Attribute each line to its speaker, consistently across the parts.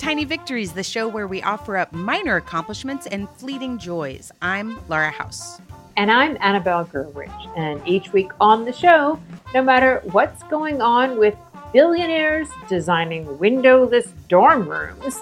Speaker 1: Tiny Victories, the show where we offer up minor accomplishments and fleeting joys. I'm Laura House.
Speaker 2: And I'm Annabelle Gurwitch. And each week on the show, no matter what's going on with billionaires designing windowless dorm rooms,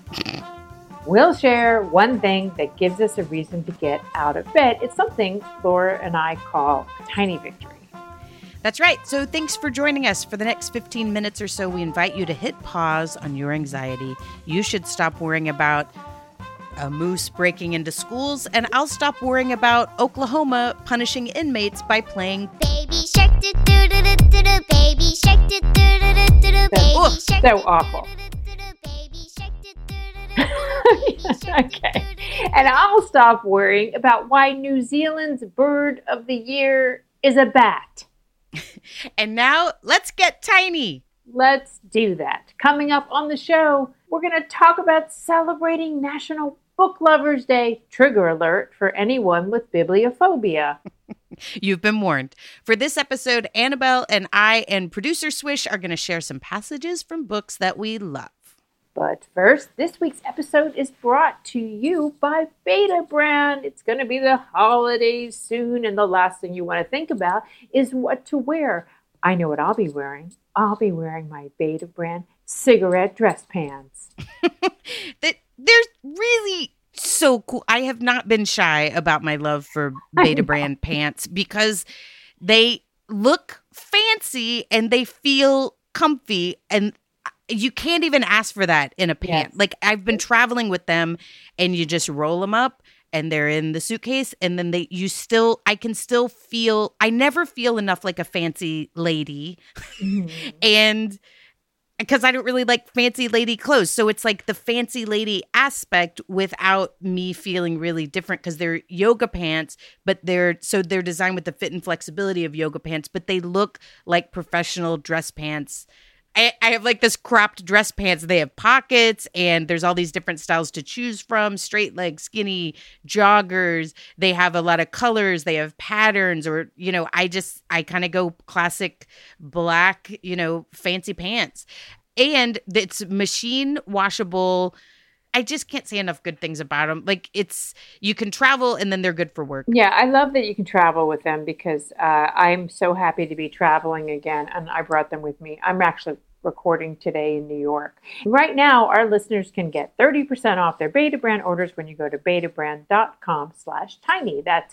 Speaker 2: we'll share one thing that gives us a reason to get out of bed. It's something Laura and I call Tiny Victory.
Speaker 1: That's right. So thanks for joining us. For the next 15 minutes or so, we invite you to hit pause on your anxiety. You should stop worrying about a moose breaking into schools, and I'll stop worrying about Oklahoma punishing inmates by playing
Speaker 3: Baby Shark, do do do do do do, Baby Shark, do do do do do do, Baby Shark,
Speaker 2: so awful.
Speaker 3: Baby Shark, do do do do.
Speaker 2: Okay. And I'll stop worrying about why New Zealand's bird of the year is a bat.
Speaker 1: And now, let's get tiny.
Speaker 2: Let's do that. Coming up on the show, we're going to talk about celebrating National Book Lovers Day. Trigger alert for anyone with bibliophobia.
Speaker 1: You've been warned. For this episode, Annabelle and I and producer Swish are going to share some passages from books that we love.
Speaker 2: But first, this week's episode is brought to you by Betabrand. It's going to be the holidays soon, and the last thing you want to think about is what to wear. I know what I'll be wearing. I'll be wearing my Betabrand cigarette dress pants.
Speaker 1: They're really so cool. I have not been shy about my love for Betabrand pants because they look fancy and they feel comfy, and you can't even ask for that in a pant. Yes. Like, I've been traveling with them, and you just roll them up and they're in the suitcase, and then I can still feel, I never feel enough like a fancy lady. Mm-hmm. And because I don't really like fancy lady clothes. So it's like the fancy lady aspect without me feeling really different, because they're yoga pants, but they're designed with the fit and flexibility of yoga pants, but they look like professional dress pants. I have like this cropped dress pants. They have pockets, and there's all these different styles to choose from. Straight leg, skinny, joggers. They have a lot of colors. They have patterns, or, I kind of go classic black, fancy pants. And it's machine washable. I just can't say enough good things about them. Like, you can travel, and then they're good for work.
Speaker 2: Yeah, I love that you can travel with them, because I'm so happy to be traveling again, and I brought them with me. I'm actually recording today in New York. Right now, our listeners can get 30% off their Betabrand orders when you go to betabrand.com/tiny. That's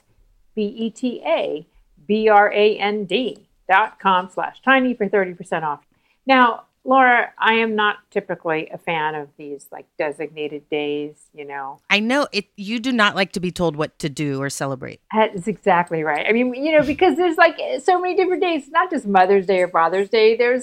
Speaker 2: BETABRAND.com/tiny for 30% off. Now, Laura, I am not typically a fan of these designated days,
Speaker 1: I know it. You do not like to be told what to do or celebrate.
Speaker 2: That is exactly right. I mean, because there's so many different days, not just Mother's Day or Father's Day. There's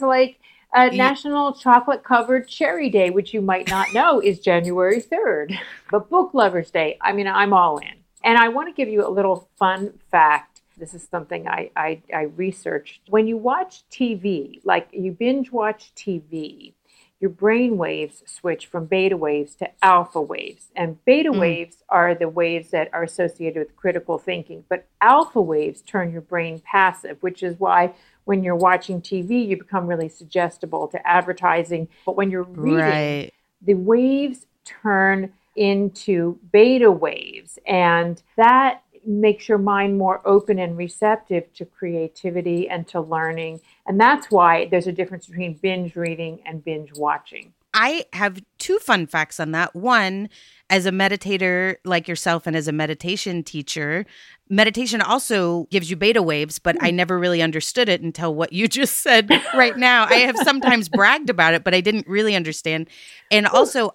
Speaker 2: National Chocolate Covered Cherry Day, which you might not know is January 3rd. But Book Lovers Day, I'm all in. And I want to give you a little fun fact. This is something I researched. When you watch TV, you binge watch TV, your brain waves switch from beta waves to alpha waves. And beta waves are the waves that are associated with critical thinking. But alpha waves turn your brain passive, which is why when you're watching TV, you become really suggestible to advertising. But when you're reading, the waves turn into beta waves. And that makes your mind more open and receptive to creativity and to learning. And that's why there's a difference between binge reading and binge watching.
Speaker 1: I have two fun facts on that. One, as a meditator like yourself and as a meditation teacher, meditation also gives you beta waves, but I never really understood it until what you just said right now. I have sometimes bragged about it, but I didn't really understand. And also,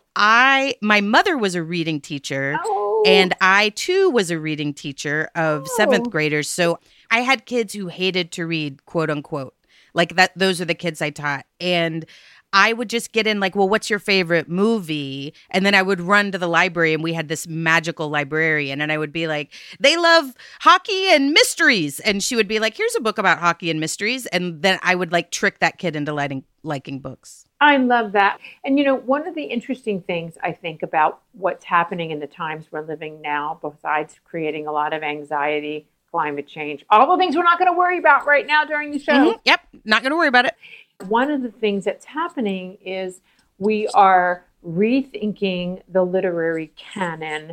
Speaker 1: my mother was a reading teacher, and I too was a reading teacher of seventh graders. So I had kids who hated to read, quote unquote, like that. Those are the kids I taught. And I would just get in what's your favorite movie? And then I would run to the library, and we had this magical librarian, and I would be like, they love hockey and mysteries. And she would be like, here's a book about hockey and mysteries. And then I would trick that kid into liking books.
Speaker 2: I love that. And, one of the interesting things I think about what's happening in the times we're living now, besides creating a lot of anxiety, climate change, all the things we're not going to worry about right now during the show.
Speaker 1: Mm-hmm. Yep. Not going to worry about it.
Speaker 2: One of the things that's happening is we are rethinking the literary canon.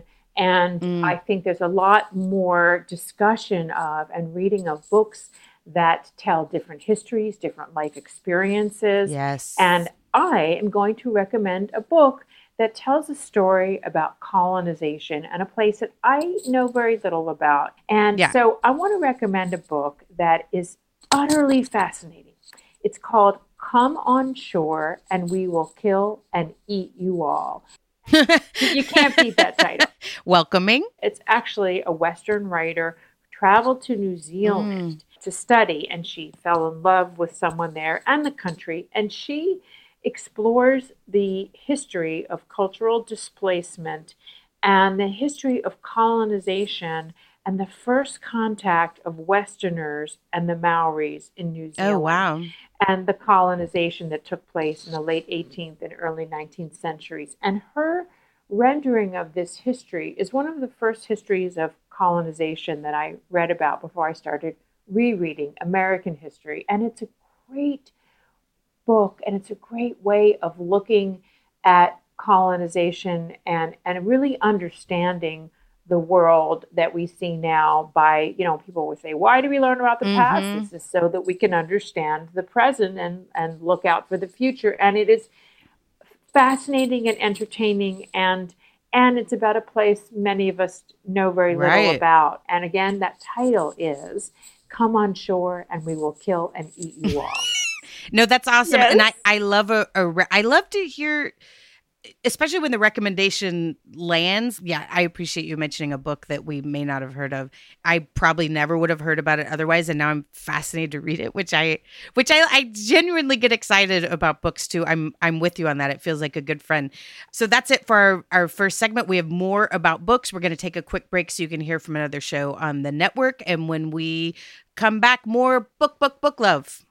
Speaker 2: And I think there's a lot more discussion of and reading of books that tell different histories, different life experiences.
Speaker 1: Yes.
Speaker 2: And I am going to recommend a book that tells a story about colonization and a place that I know very little about. And so I want to recommend a book that is utterly fascinating. It's called Come on Shore and We Will Kill and Eat You All. You can't beat that title.
Speaker 1: Welcoming.
Speaker 2: It's actually a Western writer who traveled to New Zealand to study, and she fell in love with someone there and the country. And she explores the history of cultural displacement and the history of colonization and the first contact of Westerners and the Maoris in New Zealand.
Speaker 1: Oh, wow.
Speaker 2: And the colonization that took place in the late 18th and early 19th centuries. And her rendering of this history is one of the first histories of colonization that I read about before I started rereading American history. And it's a great book, and it's a great way of looking at colonization and really understanding the world that we see now by, people would say, why do we learn about the past? This is so that we can understand the present and look out for the future. And it is fascinating and entertaining, and it's about a place many of us know very little about. And again, that title is Come on Shore and We Will Kill and Eat You All.
Speaker 1: No, that's awesome.
Speaker 2: Yes.
Speaker 1: And I love I love to hear, especially when the recommendation lands. Yeah, I appreciate you mentioning a book that we may not have heard of. I probably never would have heard about it otherwise, and now I'm fascinated to read it, which I genuinely get excited about books too. I'm with you on that. It feels like a good friend. So that's it for our first segment. We have more about books. We're going to take a quick break so you can hear from another show on the network, and when we come back, more book love.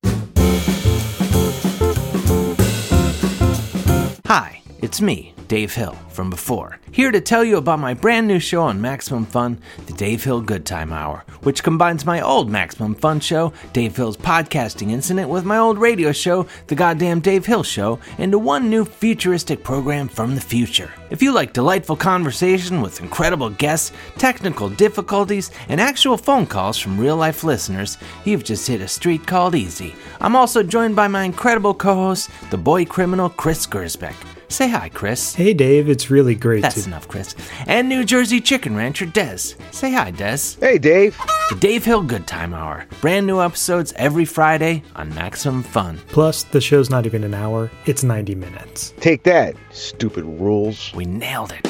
Speaker 4: Hi, it's me, Dave Hill, from before, here to tell you about my brand new show on Maximum Fun, the Dave Hill Good Time Hour, which combines my old Maximum Fun show, Dave Hill's Podcasting Incident, with my old radio show, The Goddamn Dave Hill Show, into one new futuristic program from the future. If you like delightful conversation with incredible guests, technical difficulties, and actual phone calls from real-life listeners, you've just hit a street called easy. I'm also joined by my incredible co-host, the boy criminal Chris Gersbeck. Say hi, Chris.
Speaker 5: Hey, Dave. It's really great
Speaker 4: That's enough, Chris. And New Jersey chicken rancher Des. Say hi, Des.
Speaker 6: Hey, Dave.
Speaker 4: The Dave Hill Good Time Hour. Brand new episodes every Friday on Maximum Fun.
Speaker 5: Plus, the show's not even an hour. It's 90 minutes.
Speaker 6: Take that, stupid rules.
Speaker 4: We nailed it.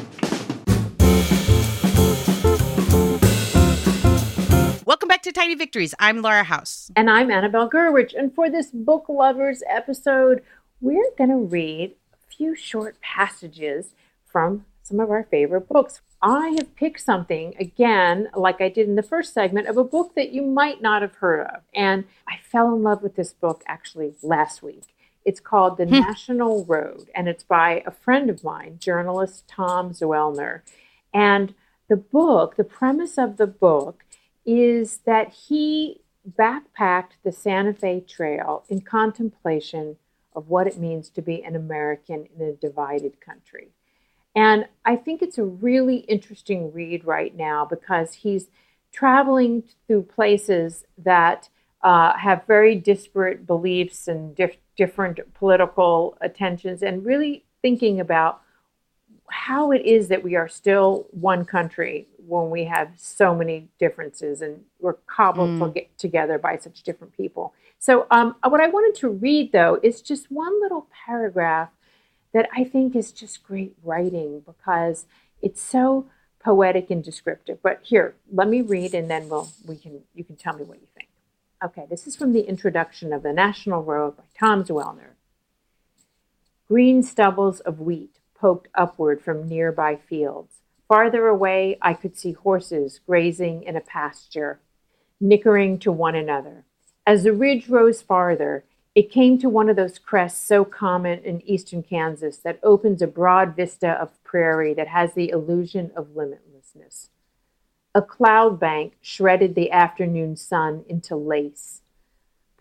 Speaker 1: Welcome back to Tiny Victories. I'm Laura House.
Speaker 2: And I'm Annabelle Gurwitch. And for this Book Lovers episode, we're going to read a few short passages from some of our favorite books. I have picked something, again, like I did in the first segment, of a book that you might not have heard of. And I fell in love with this book actually last week. It's called The National Road, and it's by a friend of mine, journalist Tom Zellner. And the premise of the book is that he backpacked the Santa Fe Trail in contemplation of what it means to be an American in a divided country. And I think it's a really interesting read right now because he's traveling through places that have very disparate beliefs and different political attentions, and really thinking about how it is that we are still one country when we have so many differences and we're cobbled together by such different people. So what I wanted to read, though, is just one little paragraph that I think is just great writing because it's so poetic and descriptive. But here, let me read, and then you can tell me what you think. Okay, this is from the introduction of The National Road by Tom Zellner. Green stubbles of wheat poked upward from nearby fields. Farther away, I could see horses grazing in a pasture, nickering to one another. As the ridge rose farther, it came to one of those crests so common in eastern Kansas that opens a broad vista of prairie that has the illusion of limitlessness. A cloud bank shredded the afternoon sun into lace.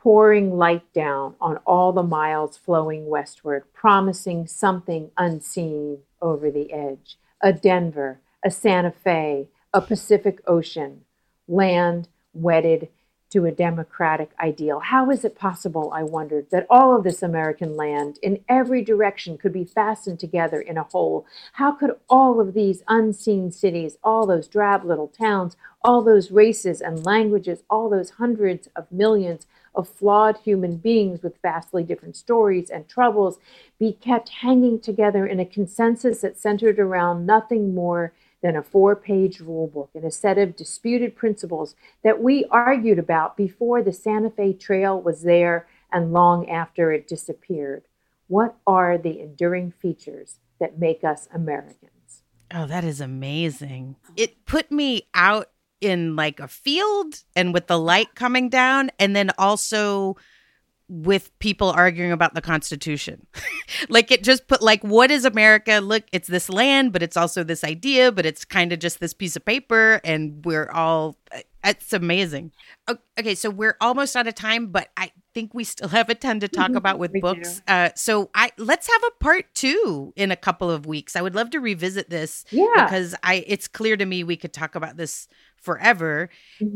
Speaker 2: pouring light down on all the miles flowing westward, promising something unseen over the edge. A Denver, a Santa Fe, a Pacific Ocean, land wedded to a democratic ideal. How is it possible, I wondered, that all of this American land in every direction could be fastened together in a whole? How could all of these unseen cities, all those drab little towns, all those races and languages, all those hundreds of millions of flawed human beings with vastly different stories and troubles be kept hanging together in a consensus that centered around nothing more than a 4-page rule book and a set of disputed principles that we argued about before the Santa Fe Trail was there and long after it disappeared? What are the enduring features that make us Americans?
Speaker 1: Oh, that is amazing. It put me out in like a field and with the light coming down, and then also with people arguing about the Constitution. Like it just put like, what is America? Look, it's this land, but it's also this idea, but it's kind of just this piece of paper, and we're all, it's amazing. Okay, so we're almost out of time, but I think we still have a ton to talk about with books. So let's have a part 2 in a couple of weeks. I would love to revisit this because it's clear to me we could talk about this forever.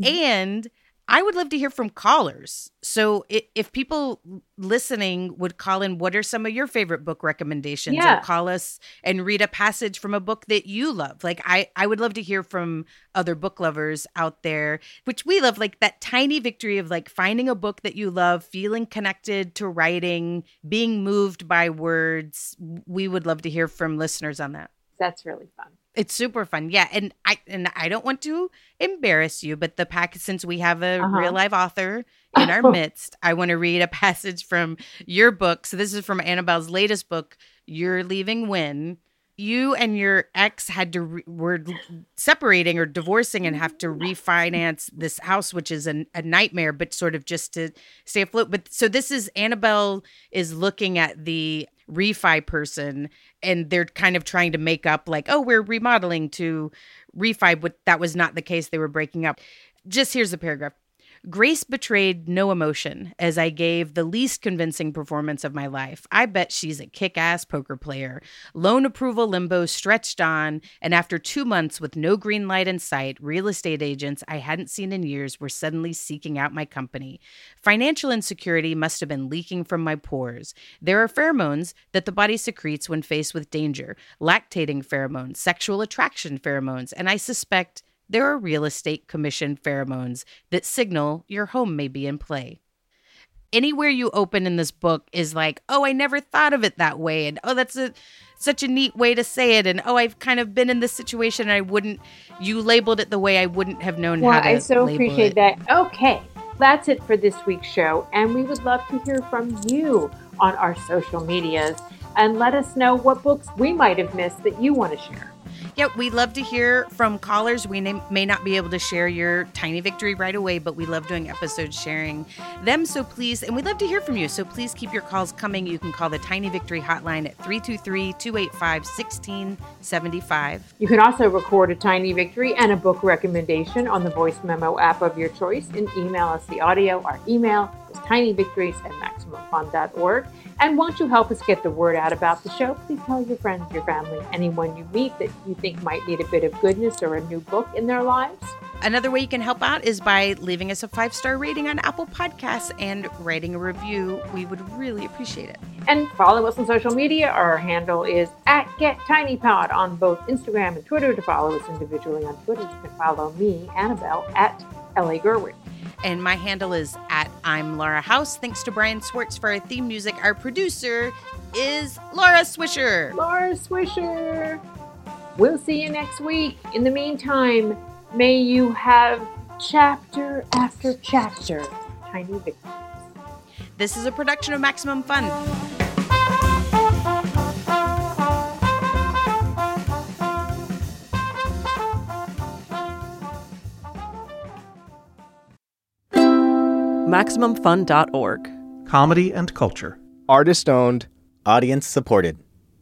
Speaker 1: And I would love to hear from callers. So if people listening would call in, what are some of your favorite book recommendations? Or call us and read a passage from a book that you love. Like I would love to hear from other book lovers out there, which we love, like that tiny victory of like finding a book that you love, feeling connected to writing, being moved by words. We would love to hear from listeners on that.
Speaker 2: That's really fun.
Speaker 1: It's super fun. Yeah. And I don't want to embarrass you, but since we have a real live author in our midst, I want to read a passage from your book. So this is from Annabelle's latest book, You're Leaving When. You and your ex were separating or divorcing and have to refinance this house, which is a nightmare, but sort of just to stay afloat. But so this is, Annabelle is looking at the refi person, and they're kind of trying to make up like, oh, we're remodeling to refi, but that was not the case. They were breaking up. Just here's the paragraph. Grace betrayed no emotion as I gave the least convincing performance of my life. I bet she's a kick-ass poker player. Loan approval limbo stretched on, and after 2 months with no green light in sight, real estate agents I hadn't seen in years were suddenly seeking out my company. Financial insecurity must have been leaking from my pores. There are pheromones that the body secretes when faced with danger, lactating pheromones, sexual attraction pheromones, and I suspect there are real estate commission pheromones that signal your home may be in play. Anywhere you open in this book is like, oh, I never thought of it that way. And, oh, that's such a neat way to say it. And, oh, I've kind of been in this situation. And you labeled it the way I wouldn't have known how to label it. Well, I so appreciate
Speaker 2: that. Okay, that's it for this week's show. And we would love to hear from you on our social medias. And let us know what books we might have missed that you want to share.
Speaker 1: Yeah, we love to hear from callers. We may not be able to share your tiny victory right away, but we love doing episodes sharing them. So please, and we'd love to hear from you. So please keep your calls coming. You can call the Tiny Victory hotline at 323-285-1675.
Speaker 2: You can also record a tiny victory and a book recommendation on the voice memo app of your choice and email us the audio. Our email is tinivictories@maximumfun.org. And won't you help us get the word out about the show? Please tell your friends, your family, anyone you meet that you think might need a bit of goodness or a new book in their lives.
Speaker 1: Another way you can help out is by leaving us a 5-star rating on Apple Podcasts and writing a review. We would really appreciate it.
Speaker 2: And follow us on social media. Our handle is @GetTinyPod on both Instagram and Twitter. To follow us individually on Twitter, you can follow me, Annabelle, @LA Gerwig.
Speaker 1: And my handle is @I'm Laura House. Thanks to Brian Swartz for our theme music. Our producer is Laura Swisher.
Speaker 2: Laura Swisher. We'll see you next week. In the meantime, may you have chapter after chapter tiny victories.
Speaker 1: This is a production of Maximum Fun.
Speaker 7: MaximumFun.org.
Speaker 5: Comedy and culture.
Speaker 8: Artist owned. Audience supported.